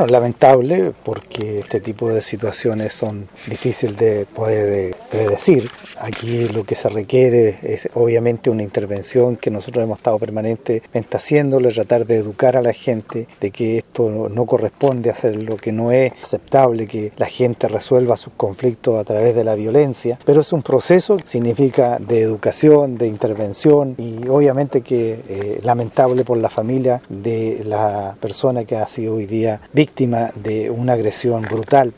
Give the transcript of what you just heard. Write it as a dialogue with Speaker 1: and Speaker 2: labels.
Speaker 1: Bueno, lamentable porque este tipo de situaciones son difíciles de poder predecir. Aquí lo que se requiere es obviamente una intervención que nosotros hemos estado permanentemente haciéndolo, tratar de educar a la gente de que esto no corresponde hacer lo que no es aceptable, que la gente resuelva sus conflictos a través de la violencia, pero es un proceso que significa de educación, de intervención y obviamente que lamentable por la familia de la persona que ha sido hoy día víctima de una agresión brutal.